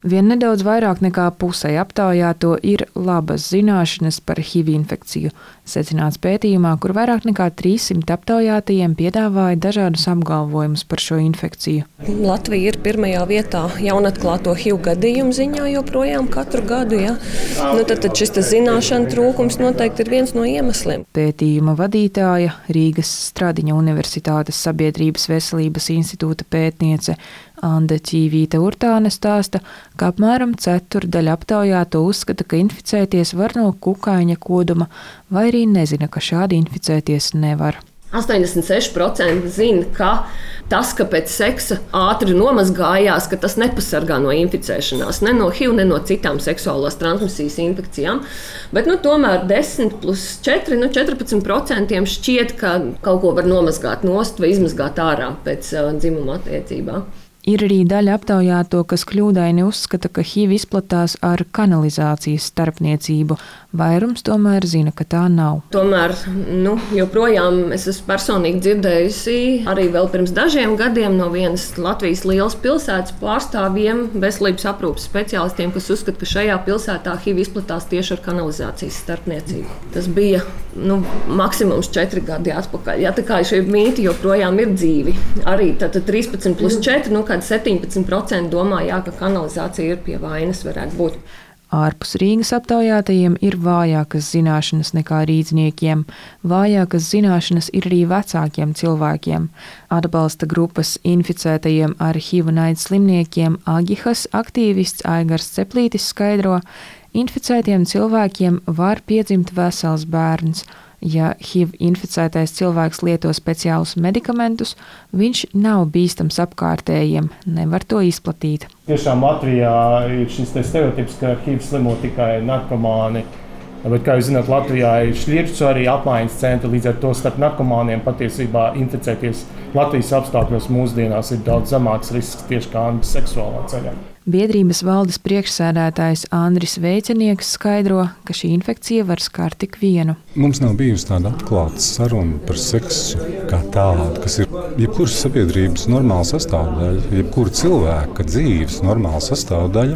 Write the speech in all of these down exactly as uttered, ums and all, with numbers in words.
Vien nedaudz vairāk nekā pusei aptaujāto ir labas zināšanas par H I V infekciju, secināts pētījumā, kur vairāk nekā trīssimt aptaujātajiem piedāvāja dažādus apgalvojumus par šo infekciju. Latvija ir pirmajā vietā jaunatklāto H I V gadījumu ziņā joprojām katru gadu. Ja? Nu, tad, tad šis zināšanu trūkums noteikti ir viens no iemesliem. Pētījuma vadītāja, Rīgas Stradiņa Universitātes Sabiedrības veselības institūta pētniece Anda Ķīvīte-Urtāne stāsta, ka apmēram ceturdaļa aptaujāto uzskata, ka inficēties var no kukaiņa koduma, vai arī nezina, ka šādi inficēties nevar. astoņdesmit seši procenti zina, ka tas, ka pēc seksa ātri nomazgājās, ka tas nepasargā no inficēšanās, ne no H I V, ne no citām seksuālās transmisijas infekcijām. Bet nu, tomēr desmit plus četri, nu četrpadsmit procenti šķiet, ka kaut ko var nomazgāt nost vai izmazgāt ārā pēc uh, dzimuma attiecībā. Ir arī daļa aptaujāto, kas kļūdaini uzskata, ka H I V izplatās ar kanalizācijas starpniecību. Vairums tomēr zina, ka tā nav. Tomēr nu, joprojām es esmu personīgi dzirdējusi arī vēl pirms dažiem gadiem no vienas Latvijas lielas pilsētas pārstāvjiem, veselības aprūpes speciālistiem, kas uzskata, ka šajā pilsētā H I V izplatās tieši ar kanalizācijas starpniecību. Tas bija nu, maksimums četri gadi atpakaļ. Ja, tā kā šie mīti joprojām ir dzīvi. Arī tātad trīspadsmit plus četri, nu, kad septiņpadsmit procenti domā, jā, ka kanalizācija ir pie vainas varētu būt. Ārpus Rīgas aptaujātajiem ir vājākas zināšanas nekā rīdzniekiem. Vājākas zināšanas ir arī vecākiem cilvēkiem. Atbalsta grupas inficētajiem ar H I V un aids slimniekiem Agihas aktīvists Aigars Ceplītis skaidro, inficētiem cilvēkiem var piedzimt vesels bērns. Ja H I V inficētais cilvēks lieto speciālus medikamentus, viņš nav bīstams apkārtējiem, nevar to izplatīt. Tiešām Latvijā ir šis stereotips, ka ar H I V slimo tikai narkomāni. Bet, kā jūs zināt, Latvijā ir šķiršu arī apmaiņas centri, līdz ar to starp narkomāniem patiesībā inficēties Latvijas apstākļos mūsdienās ir daudz zemāks risks tieši kā seksuālā ceļā. Biedrības valdes priekšsēdētājs Andris Veicenieks skaidro, ka šī infekcija var skart tik vienu. Mums nav bijusi tāda atklāta saruna par seksu kā tādu, kas ir jebkuras sabiedrības normāla sastāvdaļa, jebkura cilvēka dzīves normāla sastāvdaļa.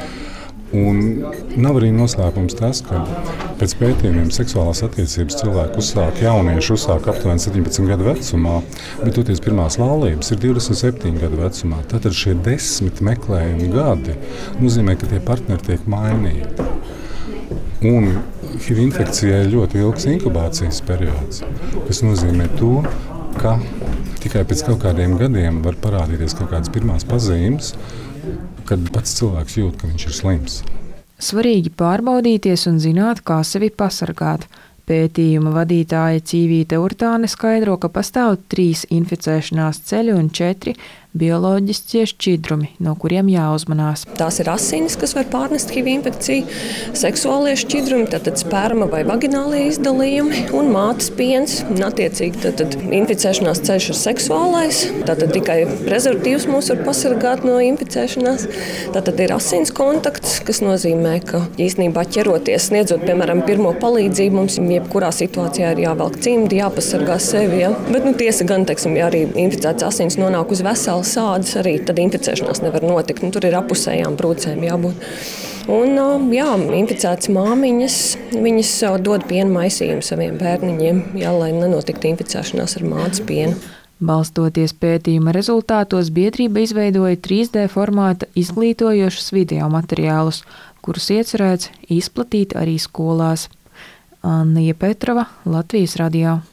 Un nav arī noslēpums tas, ka pēc pētījumiem seksuālās attiecības cilvēku uzsāk, jaunieši uzsāk aptuveni septiņpadsmit gadu vecumā, bet toties pirmās laulības ir divdesmit septiņu gadu vecumā. Tātad šie desmit meklējumi gadi nozīmē, ka tie partneri tiek mainīti. Un H I V infekcijai ir ļoti ilgs inkubācijas periods, kas nozīmē to, ka tikai pēc kaut kādiem gadiem var parādīties kaut kādas pirmās pazīmes, kad pats cilvēks jūt, ka viņš ir slims. Svarīgi pārbaudīties un zināt, kā sevi pasargāt. Pētījuma vadītāja Ķīvīte-Urtāne skaidro, ka pastāv trīs inficēšanās ceļi un četri bioloģiskie šķidrumi, no kuriem jāuzmanās. Tās ir asinis, kas var pārnest H I V infekciju, seksuālie šķidrumi, tātad sperma vai vaginālie izdalījumi un mātes piens. Attiecīgi, tātad inficēšanās ceļš ir seksuālais, tātad tikai prezervatīvs mūs var pasargāt no inficēšanās. Tātad ir asins kontakts, kas nozīmē, ka īstenībā ķeroties, sniedzot, piemēram, pirmo palīdzību, mums jebkurā situācijā ir jāvelk cimdi, jāpasargā sevi. Ja? Bet nu, tiesa gan, teiksim, ja arī inficēts asins nonāk uz veselu sādas, arī tad inficēšanās nevar notikt. Nu, tur ir apusējām brūcēm jābūt. Un, jā, inficētas māmiņas, viņas dod piena maisījumu saviem bērniņiem, jā, lai nenotiktu inficēšanās ar mātes pienu. Balstoties pētījuma rezultātos, biedrība izveidoja trīs D formāta izglītojošus video materiālus, kurus iecerēts izplatīt arī skolās. Anija Petrova, Latvijas radio.